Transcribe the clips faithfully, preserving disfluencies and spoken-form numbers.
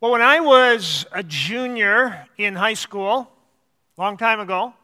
Well, when I was a junior in high school, a long time ago,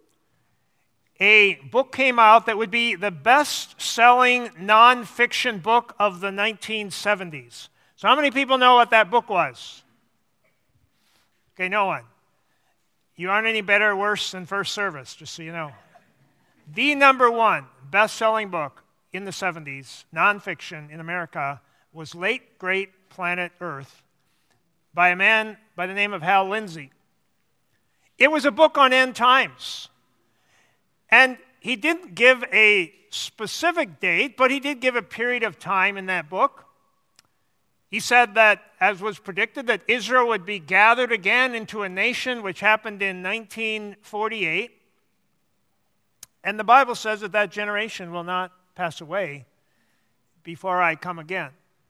a book came out that would be the best-selling nonfiction book of the nineteen seventies. So how many people know what that book was? Okay, no one. You aren't any better or worse than First Service, just so you know. The number one best-selling book in the seventies, nonfiction in America, was Late Great Planet Earth by a man by the name of Hal Lindsey. It was a book on end times. And he didn't give a specific date, but he did give a period of time in that book. He said that, as was predicted, that Israel would be gathered again into a nation, which happened in nineteen forty-eight. And the Bible says that that generation will not pass away before I come again.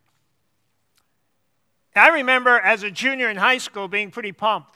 I remember as a junior in high school being pretty pumped.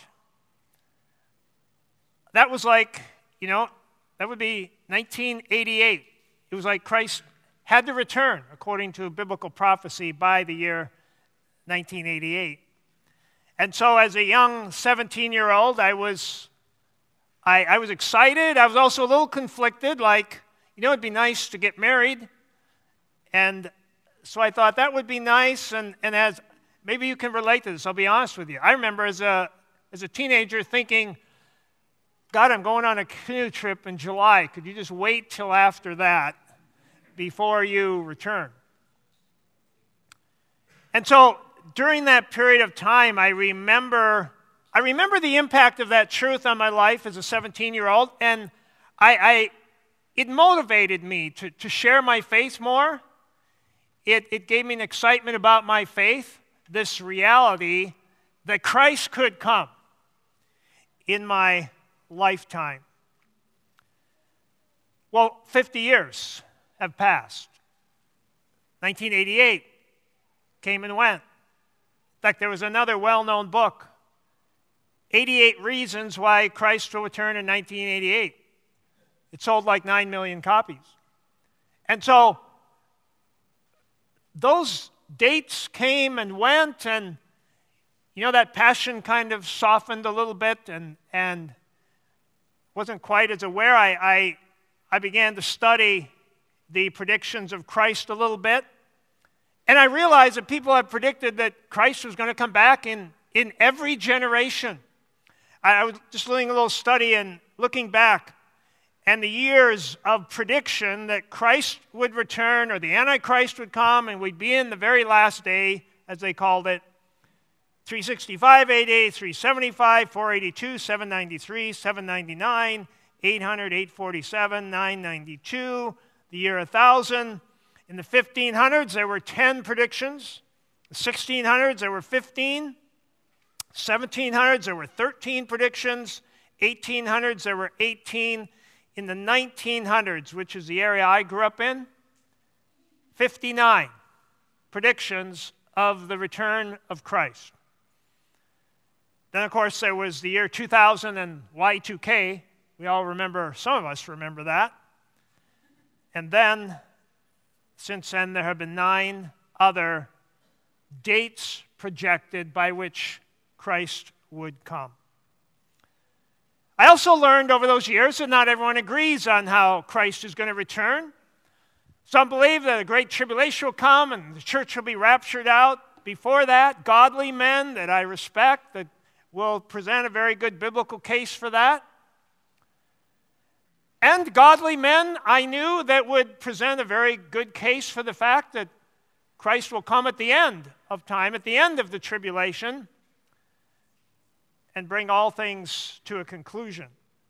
That was like, you know, that would be nineteen eighty-eight. It was like Christ had to return, according to biblical prophecy, by the year nineteen eighty-eight. And so as a young seventeen-year-old, I was, I, I was excited. I was also a little conflicted, like, you know, it'd be nice to get married. And so I thought that would be nice, and, and as maybe you can relate to this. I'll be honest with you. I remember as a as a teenager thinking, God, I'm going on a canoe trip in July. Could you just wait till after that before you return? And so during that period of time, I remember I remember the impact of that truth on my life as a seventeen-year-old, and I, I it motivated me to, to share my faith more. It, it gave me an excitement about my faith, this reality that Christ could come in my lifetime. Well, fifty years have passed. nineteen eighty-eight came and went. In fact, there was another well-known book, eighty-eight Reasons Why Christ Will Return in nineteen eighty-eight. It sold like nine million copies. And so those dates came and went, and you know, that passion kind of softened a little bit, and and wasn't quite as aware. I, I I began to study the predictions of Christ a little bit, and I realized that people had predicted that Christ was going to come back in, in every generation. I, I was just doing a little study and looking back, and the years of prediction that Christ would return or the Antichrist would come and we'd be in the very last day, as they called it, three sixty-five A D, three seventy-five, four eighty-two, seven ninety-three, seven ninety-nine, eight hundred, eight forty-seven, nine ninety-two, the year one thousand. In the fifteen hundreds, there were ten predictions. The sixteen hundreds, there were fifteen. seventeen hundreds, there were thirteen predictions. eighteen hundreds, there were eighteen. In the nineteen hundreds, which is the area I grew up in, fifty-nine predictions of the return of Christ. Then, of course, there was the year two thousand and Y two K. We all remember, some of us remember that. And then, since then, there have been nine other dates projected by which Christ would come. I also learned over those years that not everyone agrees on how Christ is going to return. Some believe that a great tribulation will come and the church will be raptured out. Before that, godly men that I respect that will present a very good biblical case for that. And godly men I knew that would present a very good case for the fact that Christ will come at the end of time, at the end of the tribulation, and bring all things to a conclusion.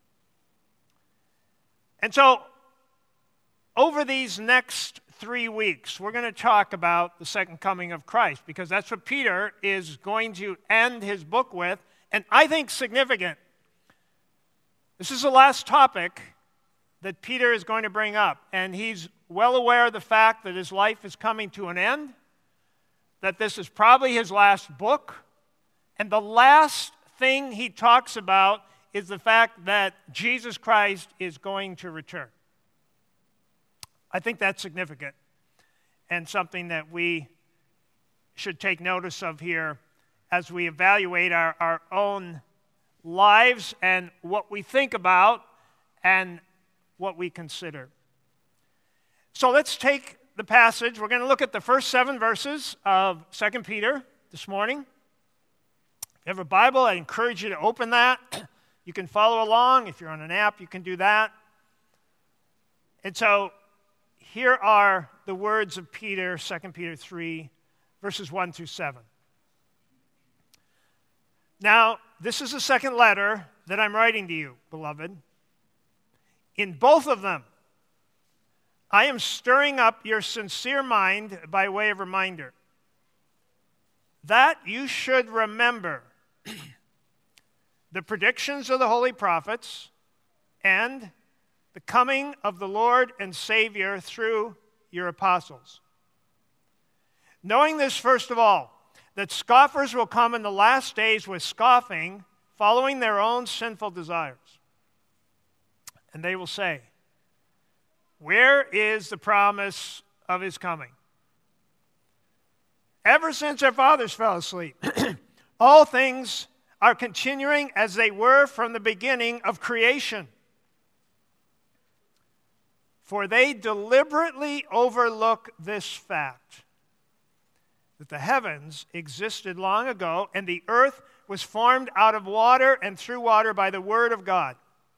And so, over these next three weeks, we're going to talk about the second coming of Christ, because that's what Peter is going to end his book with, and I think significant. This is the last topic that Peter is going to bring up, and he's well aware of the fact that his life is coming to an end, that this is probably his last book, and the last thing he talks about is the fact that Jesus Christ is going to return. I think that's significant and something that we should take notice of here as we evaluate our, our own lives and what we think about and what we consider. So let's take the passage. We're going to look at the first seven verses of Second Peter this morning. If you have a Bible, I encourage you to open that. You can follow along. If you're on an app, you can do that. And so here are the words of Peter, Second Peter three, verses one through seven. Now, this is the second letter that I'm writing to you, beloved. In both of them, I am stirring up your sincere mind by way of reminder that you should remember the predictions of the holy prophets and the coming of the Lord and Savior through your apostles. Knowing this, first of all, that scoffers will come in the last days with scoffing, following their own sinful desires. And they will say, where is the promise of his coming? Ever since our fathers fell asleep, all things are continuing as they were from the beginning of creation. For they deliberately overlook this fact, that the heavens existed long ago, and the earth was formed out of water and through water by the word of God.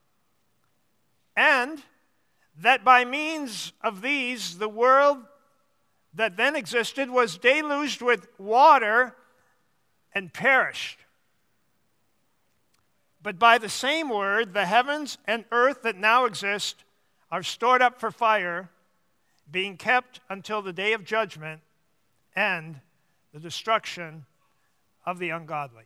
And that by means of these, the world that then existed was deluged with water and perished. But by the same word, the heavens and earth that now exist are stored up for fire, being kept until the day of judgment and the destruction of the ungodly.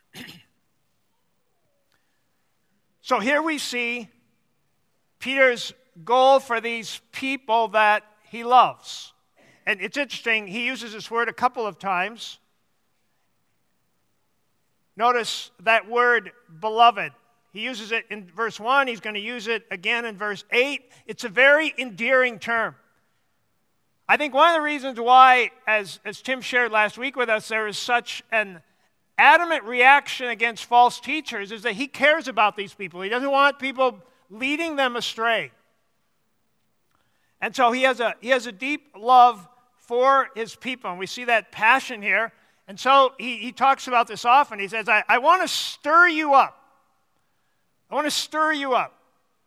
So here we see Peter's goal for these people that he loves. And it's interesting, he uses this word a couple of times. Notice that word, beloved. He uses it in verse one. He's going to use it again in verse eight. It's a very endearing term. I think one of the reasons why, as, as Tim shared last week with us, there is such an adamant reaction against false teachers is that he cares about these people. He doesn't want people leading them astray. And so he has a, he has a deep love for his people, and we see that passion here. And so he, he talks about this often. He says, I, I want to stir you up. I want to stir you up.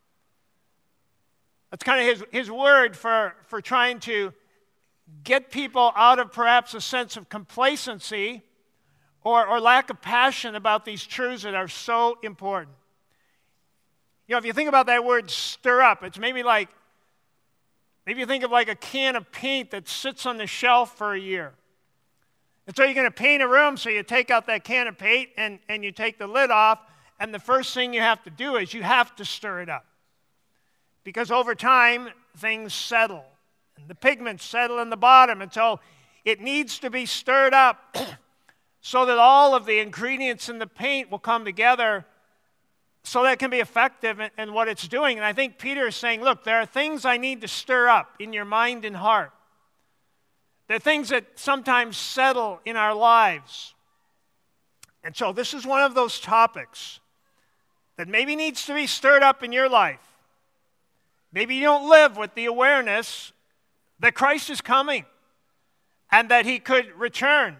That's kind of his, his word for, for trying to get people out of perhaps a sense of complacency or, or lack of passion about these truths that are so important. You know, if you think about that word stir up, it's maybe like, maybe you think of like a can of paint that sits on the shelf for a year. And so you're going to paint a room, so you take out that can of paint and, and you take the lid off, and the first thing you have to do is you have to stir it up. Because over time, things settle, and the pigments settle in the bottom, and so it needs to be stirred up so that all of the ingredients in the paint will come together so that it can be effective in, in what it's doing. And I think Peter is saying, look, there are things I need to stir up in your mind and heart. There are things that sometimes settle in our lives. And so this is one of those topics that maybe needs to be stirred up in your life. Maybe you don't live with the awareness that Christ is coming and that he could return.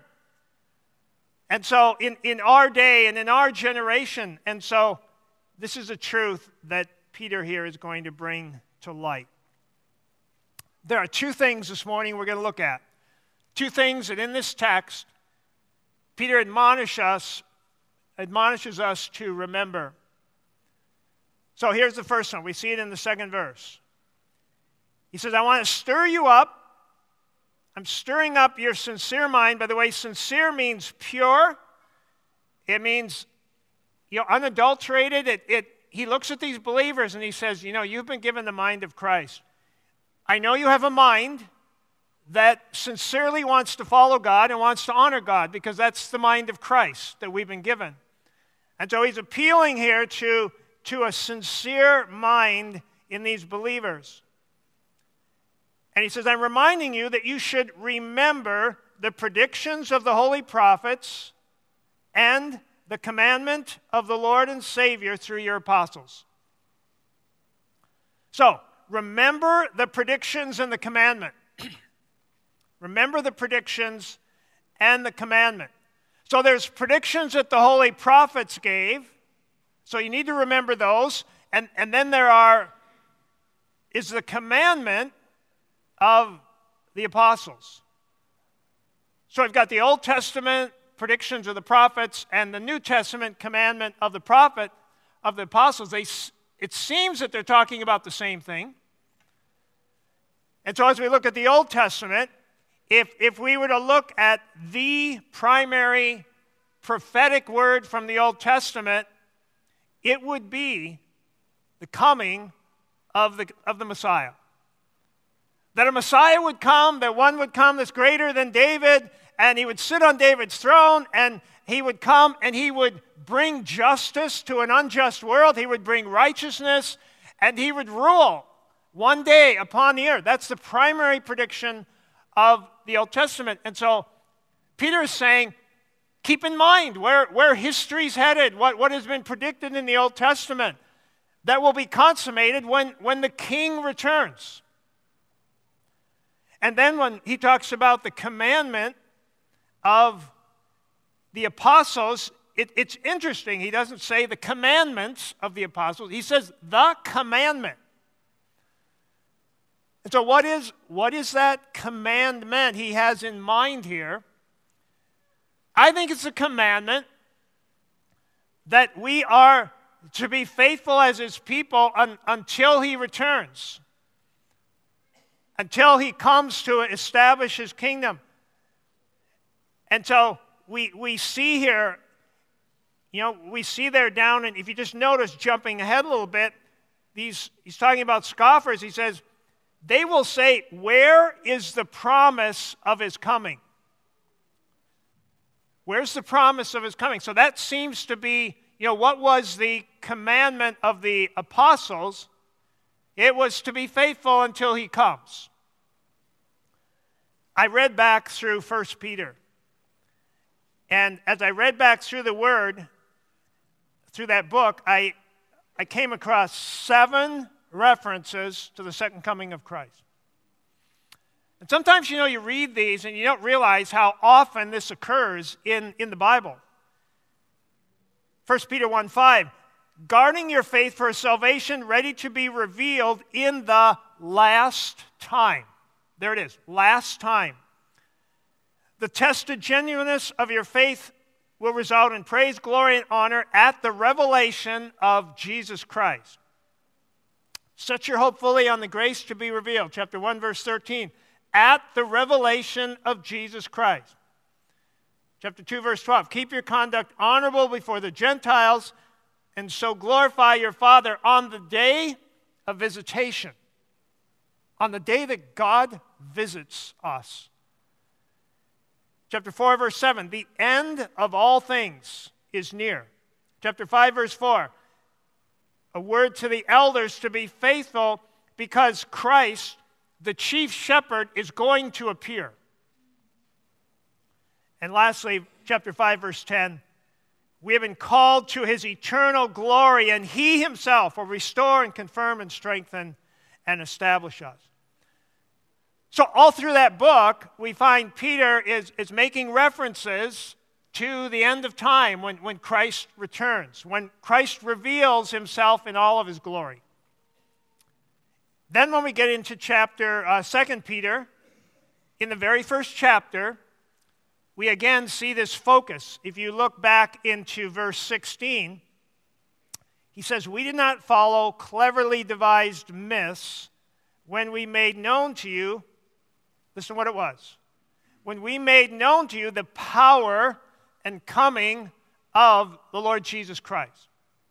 And so in, in our day and in our generation, and so this is a truth that Peter here is going to bring to light. There are two things this morning we're going to look at. Two things that in this text, Peter admonish us, admonishes us to remember. So here's the first one. We see it in the second verse. He says, I want to stir you up. I'm stirring up your sincere mind. By the way, sincere means pure. It means, you know, unadulterated. It, it, he looks at these believers and he says, you know, you've been given the mind of Christ. I know you have a mind that sincerely wants to follow God and wants to honor God, because that's the mind of Christ that we've been given. And so he's appealing here to, to a sincere mind in these believers. And he says, I'm reminding you that you should remember the predictions of the holy prophets and the commandment of the Lord and Savior through your apostles. So, remember the predictions and the commandment. Remember the predictions and the commandment. So there's predictions that the holy prophets gave. So you need to remember those. And, and then there are, is the commandment of the apostles. So I've got the Old Testament predictions of the prophets and the New Testament commandment of the prophet, of the apostles. They, it seems that they're talking about the same thing. And so as we look at the Old Testament, if, if we were to look at the primary prophetic word from the Old Testament, it would be the coming of the, of the Messiah. That a Messiah would come, that one would come that's greater than David, and he would sit on David's throne, and he would come and he would bring justice to an unjust world. He would bring righteousness, and he would rule one day upon the earth. That's the primary prediction of the Old Testament. And so Peter is saying, keep in mind where, where history's headed, what, what has been predicted in the Old Testament that will be consummated when, when the king returns. And then when he talks about the commandment of the apostles, it, it's interesting. He doesn't say the commandments of the apostles. He says the commandment. And so what is, what is that commandment he has in mind here? I think it's a commandment that we are to be faithful as his people un, until he returns, until he comes to establish his kingdom. And so we, we see here, you know, we see there down, and if you just notice, jumping ahead a little bit, these, he's talking about scoffers. He says, they will say, where is the promise of his coming? Where's the promise of his coming? So that seems to be, you know, what was the commandment of the apostles? It was to be faithful until he comes. I read back through First Peter. And as I read back through the word, through that book, I, I came across seven references to the second coming of Christ. And sometimes, you know, you read these and you don't realize how often this occurs in, in the Bible. First Peter one five, guarding your faith for a salvation ready to be revealed in the last time. There it is, last time. The tested genuineness of your faith will result in praise, glory, and honor at the revelation of Jesus Christ. Set your hope fully on the grace to be revealed. Chapter one, verse thirteen. At the revelation of Jesus Christ. Chapter two, verse twelve. Keep your conduct honorable before the Gentiles, and so glorify your Father on the day of visitation. On the day that God visits us. Chapter four, verse seven, the end of all things is near. Chapter five, verse four, a word to the elders to be faithful because Christ, the chief shepherd, is going to appear. And lastly, chapter five, verse ten, we have been called to his eternal glory, and he himself will restore and confirm and strengthen and establish us. So all through that book, we find Peter is, is making references to the end of time when, when Christ returns, when Christ reveals himself in all of his glory. Then when we get into chapter uh, Second Peter, in the very first chapter, we again see this focus. If you look back into verse sixteen, he says, we did not follow cleverly devised myths when we made known to you. Listen to what it was. When we made known to you the power and coming of the Lord Jesus Christ.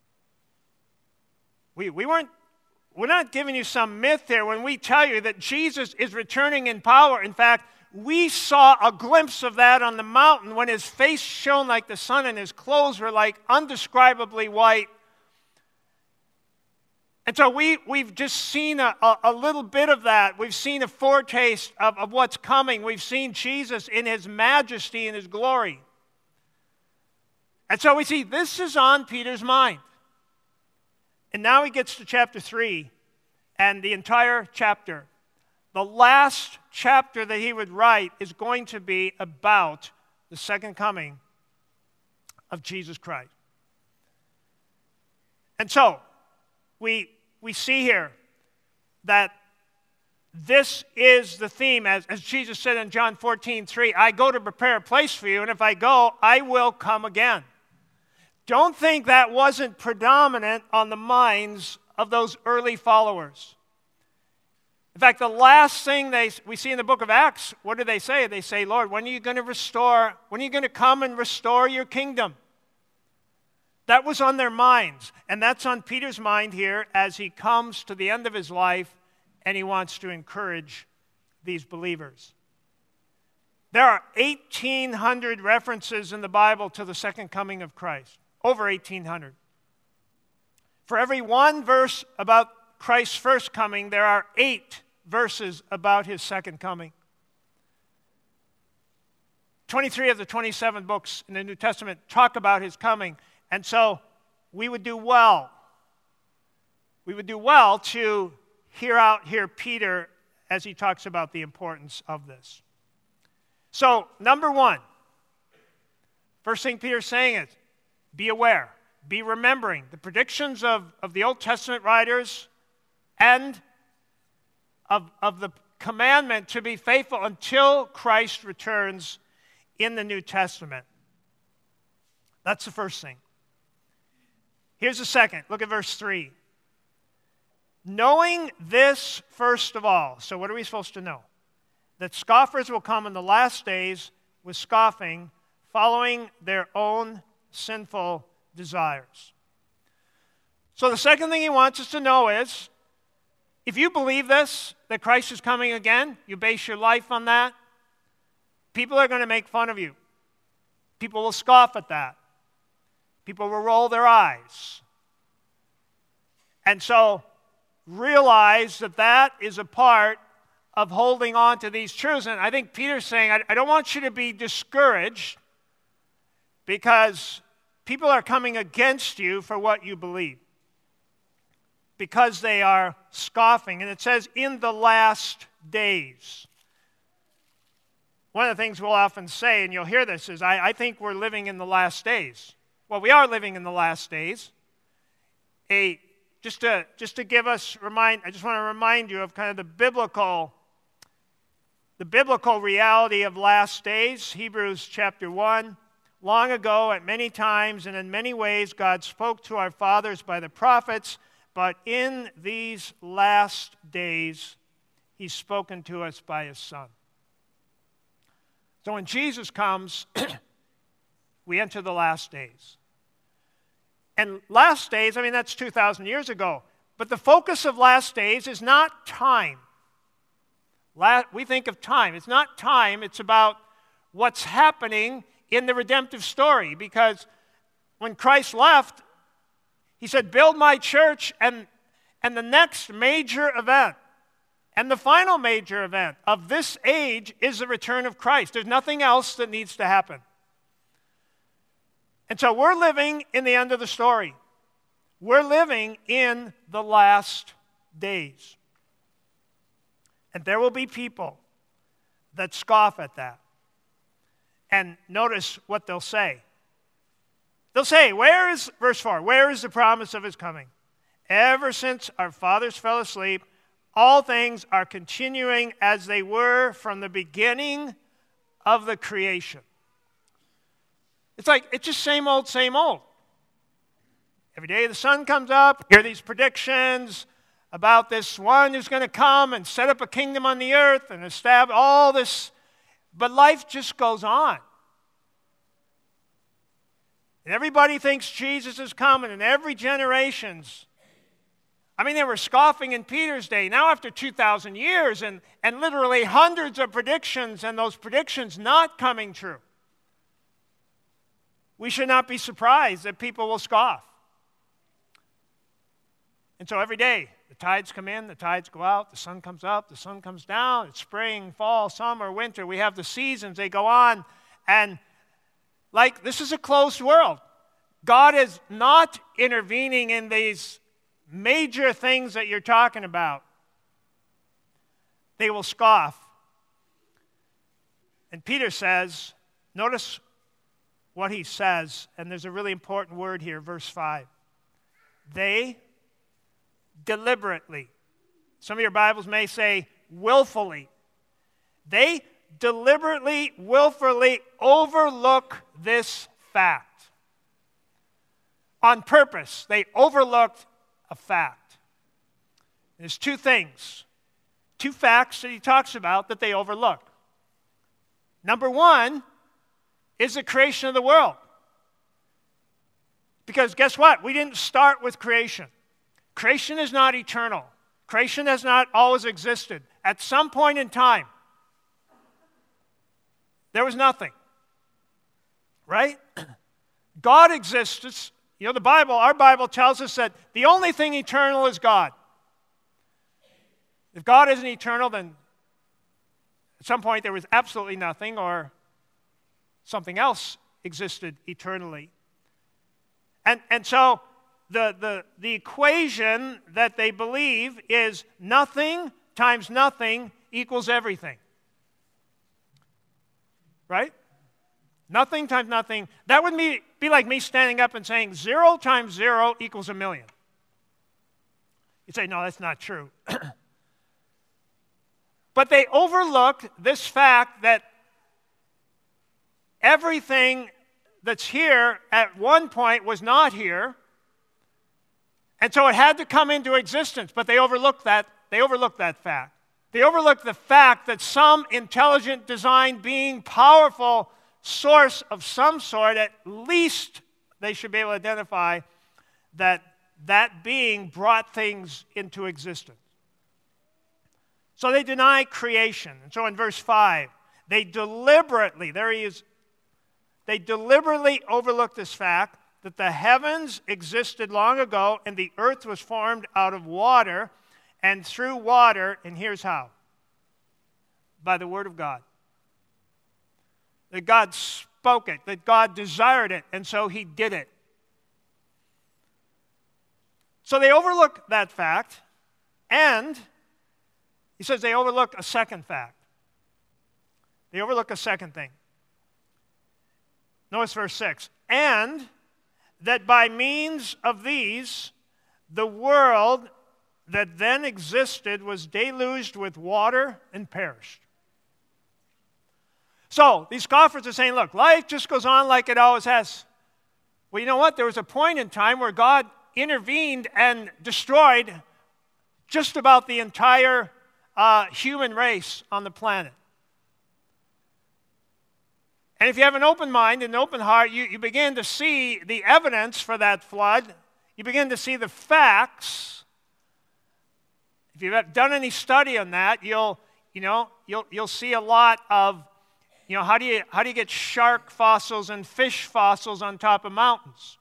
We, we weren't, we're not giving you some myth here when we tell you that Jesus is returning in power. In fact, we saw a glimpse of that on the mountain when his face shone like the sun and his clothes were like undescribably white. And so we, we've just seen a, a, a little bit of that. We've seen a foretaste of, of what's coming. We've seen Jesus in his majesty and his glory. And so we see this is on Peter's mind. And now he gets to chapter three, and the entire chapter, the last chapter that he would write is going to be about the second coming of Jesus Christ. And so, we, we see here that this is the theme, as, as Jesus said in John fourteen three, I go to prepare a place for you, and if I go, I will come again. Don't think that wasn't predominant on the minds of those early followers. In fact, the last thing they, we see in the book of Acts, what do they say? They say, Lord, when are you going to restore, when are you going to come and restore your kingdom? That was on their minds, and that's on Peter's mind here as he comes to the end of his life and he wants to encourage these believers. There are eighteen hundred references in the Bible to the second coming of Christ. Over eighteen hundred. For every one verse about Christ's first coming, there are eight verses about his second coming. twenty-three of the twenty-seven books in the New Testament talk about his coming. And so we would do well. We would do well to hear out here Peter as he talks about the importance of this. So, number one, first thing Peter's saying is, be aware, be remembering the predictions of, of the Old Testament writers and of, of the commandment to be faithful until Christ returns in the New Testament. That's the first thing. Here's the second. Look at verse three. Knowing this first of all. So what are we supposed to know? That scoffers will come in the last days with scoffing, following their own sinful desires. So the second thing he wants us to know is, if you believe this, that Christ is coming again, you base your life on that, people are going to make fun of you. People will scoff at that. People will roll their eyes. And so realize that that is a part of holding on to these truths. And I think Peter's saying, I, I don't want you to be discouraged because people are coming against you for what you believe, because they are scoffing. And it says, in the last days. One of the things we'll often say, and you'll hear this, is I, I think we're living in the last days. Well, we are living in the last days. A, just, to, just to give us, remind, I just want to remind you of kind of the biblical, the biblical reality of last days. Hebrews chapter one. Long ago, at many times and in many ways, God spoke to our fathers by the prophets, but in these last days, he's spoken to us by his Son. So when Jesus comes, we enter the last days. And last days, I mean, that's two thousand years ago. But the focus of last days is not time. We think of time. It's not time. It's about what's happening in the redemptive story. Because when Christ left, he said, build my church, and, and the next major event, and the final major event of this age is the return of Christ. There's nothing else that needs to happen. And so we're living in the end of the story. We're living in the last days. And there will be people that scoff at that. And notice what they'll say. They'll say, where is, verse four, where is the promise of his coming? Ever since our fathers fell asleep, all things are continuing as they were from the beginning of the creation. It's like, it's just same old, same old. Every day the sun comes up, hear these predictions about this one who's going to come and set up a kingdom on the earth and establish all this. But life just goes on. And everybody thinks Jesus is coming, and every generation's. I mean, they were scoffing in Peter's day. Now after two thousand years, and, and literally hundreds of predictions, and those predictions not coming true. We should not be surprised that people will scoff. And so every day, the tides come in, the tides go out, the sun comes up, the sun comes down. It's spring, fall, summer, winter. We have the seasons, they go on. And like, this is a closed world. God is not intervening in these major things that you're talking about, they will scoff. And Peter says, notice what he says, and there's a really important word here, verse five. They deliberately, some of your Bibles may say willfully, they deliberately, willfully overlook this fact. On purpose, they overlooked a fact. There's two things, two facts that he talks about that they overlook. Number one is the creation of the world. Because guess what? We didn't start with creation. Creation is not eternal. Creation has not always existed. At some point in time, there was nothing. Right? God exists. You know, the Bible, our Bible tells us that the only thing eternal is God. If God isn't eternal, then at some point there was absolutely nothing, or something else existed eternally. And, and so the, the, the equation that they believe is nothing times nothing equals everything. Right? Nothing times nothing. That would be, be like me standing up and saying zero times zero equals a million. You'd say, no, that's not true. But they overlooked this fact that everything that's here at one point was not here, and so it had to come into existence. But they overlooked that. They overlooked that fact. They overlooked the fact that some intelligent design being, powerful source of some sort, at least they should be able to identify that that being brought things into existence. So they deny creation. And so in verse five, they deliberately, there he is, they deliberately overlook this fact that the heavens existed long ago and the earth was formed out of water and through water, and here's how. By the word of God. That God spoke it, that God desired it, and so he did it. So they overlook that fact, and he says they overlook a second fact. They overlook a second thing. Notice verse six. And that by means of these, the world that then existed was deluged with water and perished. So these scoffers are saying, look, life just goes on like it always has. Well, you know what? There was a point in time where God intervened and destroyed just about the entire uh, human race on the planet. And if you have an open mind and an open heart, you, you begin to see the evidence for that flood. You begin to see the facts. If you've done any study on that, you'll, you know, you'll, you'll see a lot of, you know, how do you, how do you get shark fossils and fish fossils on top of mountains?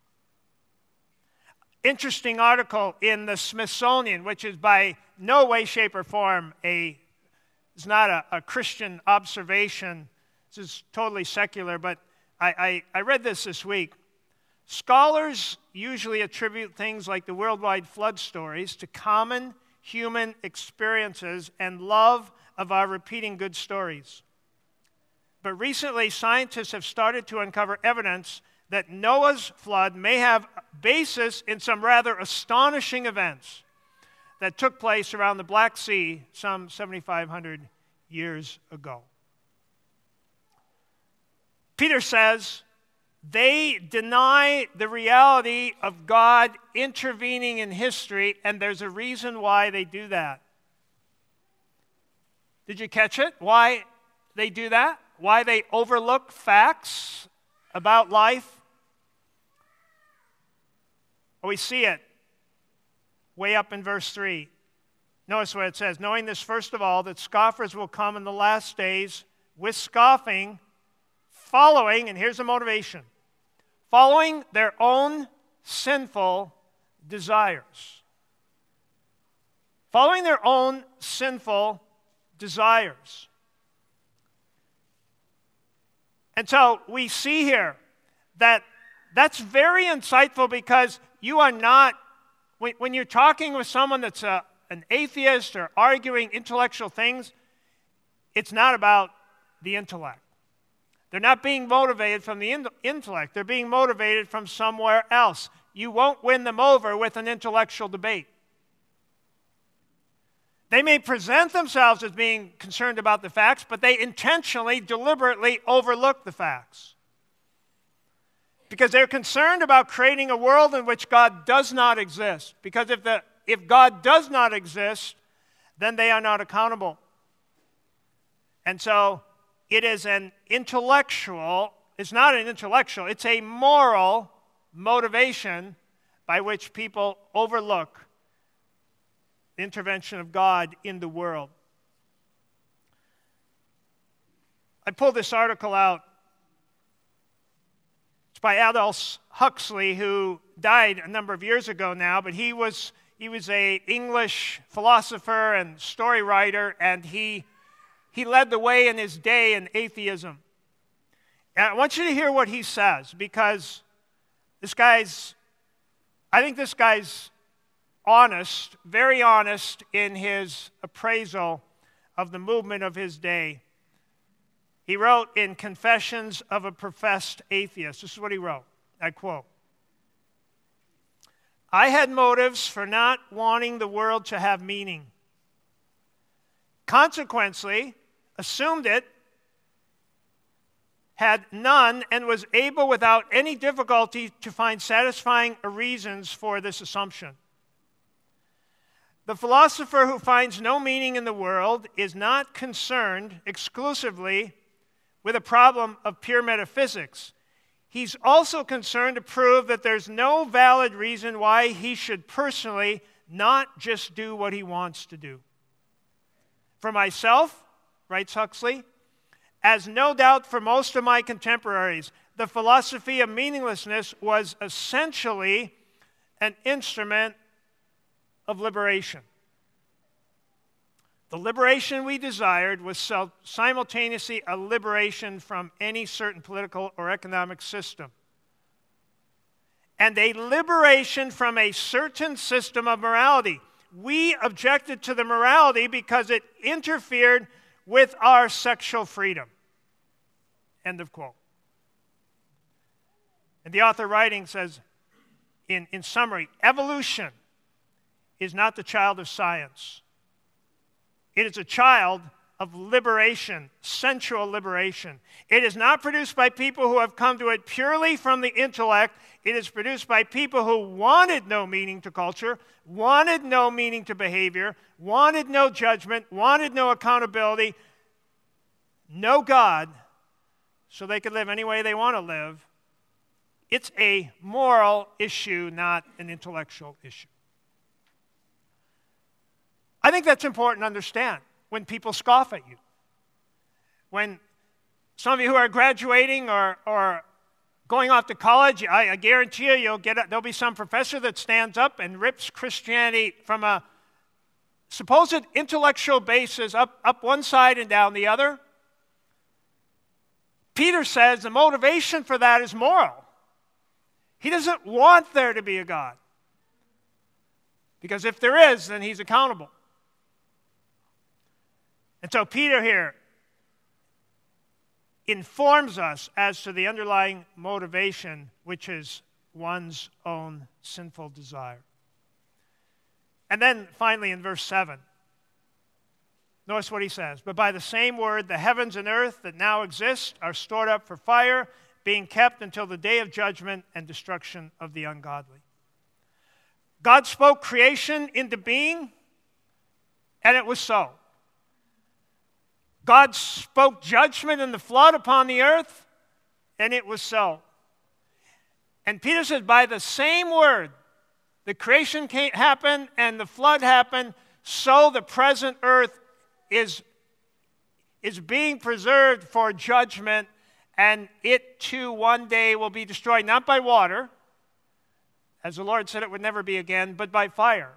Interesting article in the Smithsonian, which is by no way, shape, or form a, it's not a, a Christian observation. This is totally secular, but I, I, I read this this week. Scholars usually attribute things like the worldwide flood stories to common human experiences and love of our repeating good stories. But recently, scientists have started to uncover evidence that Noah's flood may have basis in some rather astonishing events that took place around the Black Sea some seventy-five hundred years ago. Peter says they deny the reality of God intervening in history, and there's a reason why they do that. Did you catch it? Why they do that? Why they overlook facts about life? We see it way up in verse three. Notice what it says. Knowing this, first of all, that scoffers will come in the last days with scoffing, following, and here's the motivation, following their own sinful desires. Following their own sinful desires. And so we see here that that's very insightful, because you are not, when, when you're talking with someone that's a, an atheist or arguing intellectual things, it's not about the intellect. They're not being motivated from the in- intellect. They're being motivated from somewhere else. You won't win them over with an intellectual debate. They may present themselves as being concerned about the facts, but they intentionally, deliberately overlook the facts. Because they're concerned about creating a world in which God does not exist. Because if, the, if God does not exist, then they are not accountable. And so it is an intellectual, it's not an intellectual, it's a moral motivation by which people overlook the intervention of God in the world. I pulled this article out. It's by Aldous Huxley, who died a number of years ago now, but he was he was a English philosopher and story writer, and he he led the way in his day in atheism. And I want you to hear what he says, because this guy's, I think this guy's honest, very honest in his appraisal of the movement of his day. He wrote in Confessions of a Professed Atheist, this is what he wrote, I quote, "I had motives for not wanting the world to have meaning. Consequently, assumed it had none, and was able without any difficulty to find satisfying reasons for this assumption. The philosopher who finds no meaning in the world is not concerned exclusively with a problem of pure metaphysics. He's also concerned to prove that there's no valid reason why he should personally not just do what he wants to do. For myself," writes Huxley, "as no doubt for most of my contemporaries, the philosophy of meaninglessness was essentially an instrument of liberation. The liberation we desired was simultaneously a liberation from any certain political or economic system, and a liberation from a certain system of morality. We objected to the morality because it interfered with our sexual freedom." End of quote. And the author writing says, in, in summary, evolution is not the child of science. It is a child of liberation, sensual liberation. It is not produced by people who have come to it purely from the intellect. It is produced by people who wanted no meaning to culture, wanted no meaning to behavior, wanted no judgment, wanted no accountability, no God, so they could live any way they want to live. It's a moral issue, not an intellectual issue. I think that's important to understand when people scoff at you. When some of you who are graduating or, or going off to college, I, I guarantee you, you'll get a, there'll be some professor that stands up and rips Christianity from a supposed intellectual basis up, up one side and down the other. Peter says the motivation for that is moral. He doesn't want there to be a God. Because if there is, then he's accountable. And so Peter here informs us as to the underlying motivation, which is one's own sinful desire. And then finally in verse seven, notice what he says. "But by the same word, the heavens and earth that now exist are stored up for fire, being kept until the day of judgment and destruction of the ungodly." God spoke creation into being, and it was so. God spoke judgment in the flood upon the earth, and it was so. And Peter says, by the same word, the creation came, happened and the flood happened, so the present earth is, is being preserved for judgment, and it too one day will be destroyed, not by water, as the Lord said it would never be again, but by fire.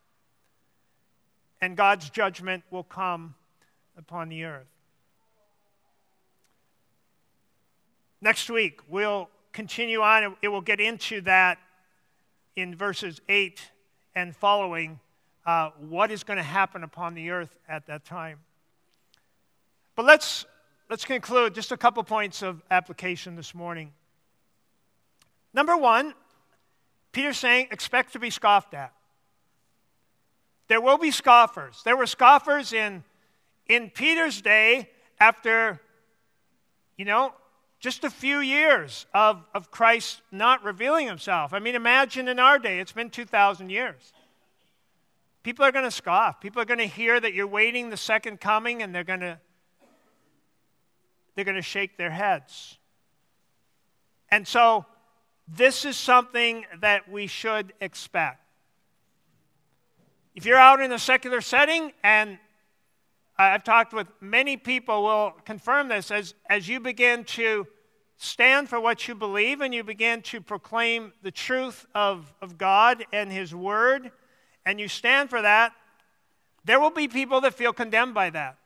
And God's judgment will come upon the earth. Next week, we'll continue on. It will get into that in verses eight and following, uh, what is going to happen upon the earth at that time. But let's, let's conclude just a couple points of application this morning. Number one, Peter's saying, expect to be scoffed at. There will be scoffers. There were scoffers in, in Peter's day after, you know, just a few years of, of Christ not revealing himself. I mean, imagine in our day, it's been two thousand years. People are going to scoff. People are going to hear that you're waiting the second coming, and they're going to they're going to shake their heads. And so this is something that we should expect. If you're out in a secular setting, and I've talked with many people will confirm this, as, as you begin to stand for what you believe and you begin to proclaim the truth of, of God and His Word, and you stand for that, there will be people that feel condemned by that.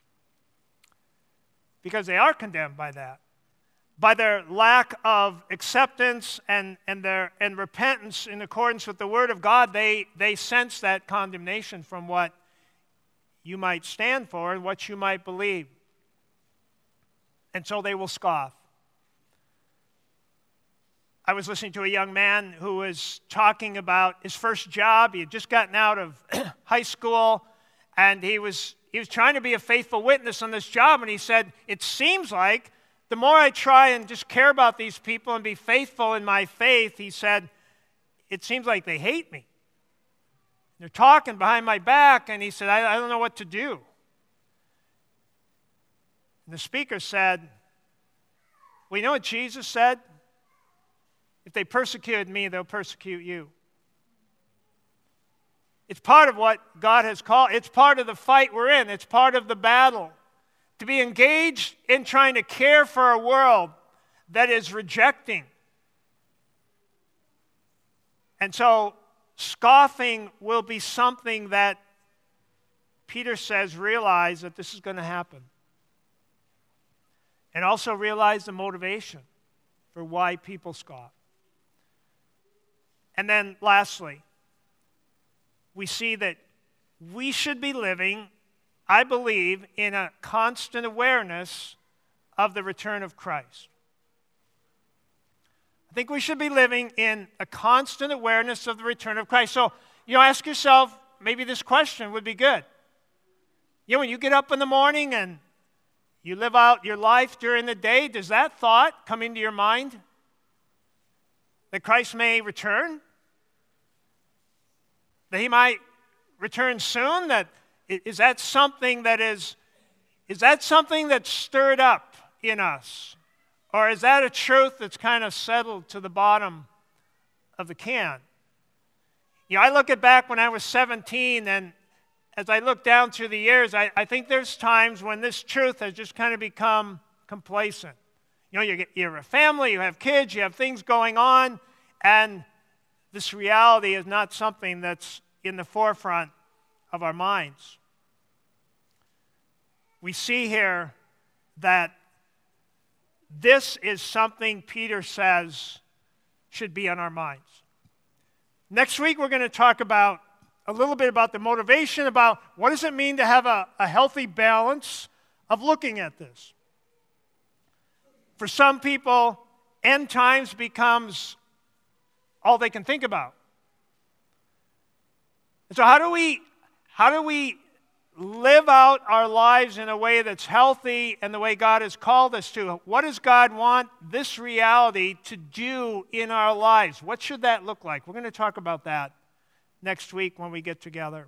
Because they are condemned by that. By their lack of acceptance and, and their and repentance in accordance with the Word of God, they, they sense that condemnation from what you might stand for and what you might believe. And so they will scoff. I was listening to a young man who was talking about his first job. He had just gotten out of high school, and he was he was trying to be a faithful witness on this job, and he said, it seems like the more I try and just care about these people and be faithful in my faith, he said, it seems like they hate me. They're talking behind my back, and he said, I, I don't know what to do. And the speaker said, well, you know what Jesus said? If they persecuted me, they'll persecute you. It's part of what God has called. It's part of the fight we're in. It's part of the battle. To be engaged in trying to care for a world that is rejecting. And so scoffing will be something that Peter says, realize that this is going to happen. And also realize the motivation for why people scoff. And then lastly, we see that we should be living, I believe, in a constant awareness of the return of Christ. I think we should be living in a constant awareness of the return of Christ. So, you know, ask yourself, maybe this question would be good. You know, when you get up in the morning and you live out your life during the day, does that thought come into your mind? That Christ may return? That He might return soon? That is that something that is, is that something that's stirred up in us? Or is that a truth that's kind of settled to the bottom of the can? You know, I look at back when I was seventeen, and as I look down through the years, I, I think there's times when this truth has just kind of become complacent. You know, you get, you're a family, you have kids, you have things going on, and this reality is not something that's in the forefront of our minds. We see here that this is something Peter says should be on our minds. Next week, we're going to talk about a little bit about the motivation, about what does it mean to have a, a healthy balance of looking at this. For some people, end times becomes all they can think about. And so how do we, how do we live out our lives in a way that's healthy and the way God has called us to? What does God want this reality to do in our lives? What should that look like? We're going to talk about that next week when we get together.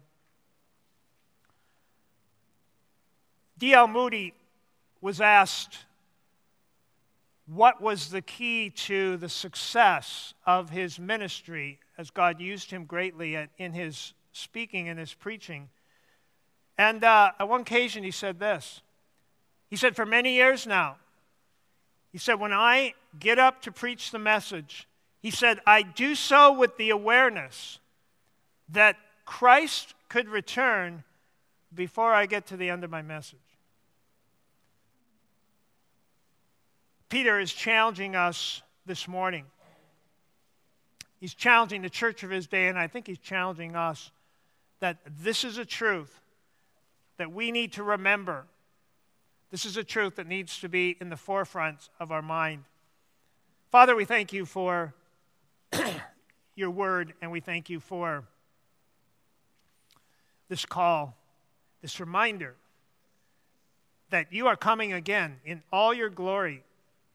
D L Moody was asked what was the key to the success of his ministry as God used him greatly in his speaking and his preaching. And uh, on one occasion he said this. He said, for many years now, he said, when I get up to preach the message, he said, I do so with the awareness that Christ could return before I get to the end of my message. Peter is challenging us this morning. He's challenging the church of his day, and I think he's challenging us that this is a truth that we need to remember. This is a truth that needs to be in the forefront of our mind. Father, we thank you for your word, and we thank you for this call, this reminder that you are coming again in all your glory.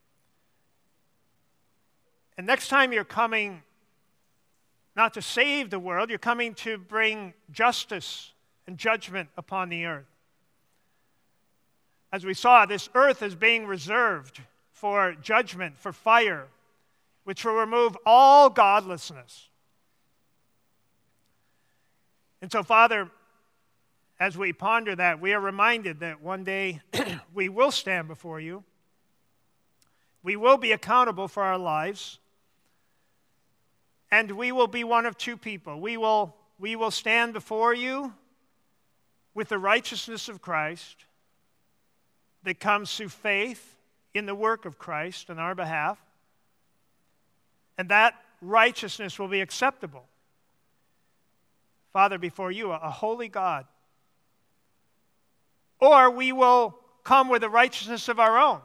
And next time you're coming not to save the world, you're coming to bring justice and judgment upon the earth. As we saw, this earth is being reserved for judgment, for fire, which will remove all godlessness. And so, Father, as we ponder that, we are reminded that one day we will stand before you. We will be accountable for our lives. And we will be one of two people. We will, we will stand before you with the righteousness of Christ that comes through faith in the work of Christ on our behalf. And that righteousness will be acceptable, Father, before you, a holy God. Or we will come with a righteousness of our own,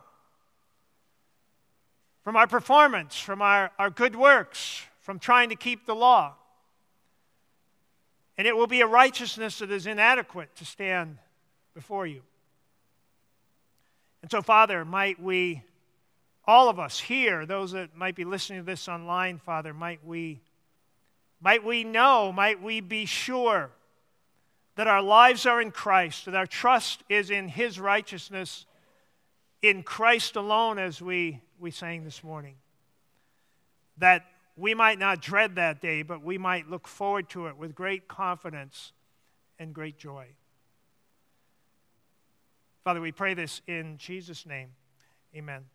from our performance, from our, our good works, from trying to keep the law. And it will be a righteousness that is inadequate to stand before you. And so, Father, might we, all of us here, those that might be listening to this online, Father, might we, might we know, might we be sure that our lives are in Christ, that our trust is in his righteousness, in Christ alone, as we, we sang this morning. That we might not dread that day, but we might look forward to it with great confidence and great joy. Father, we pray this in Jesus' name. Amen.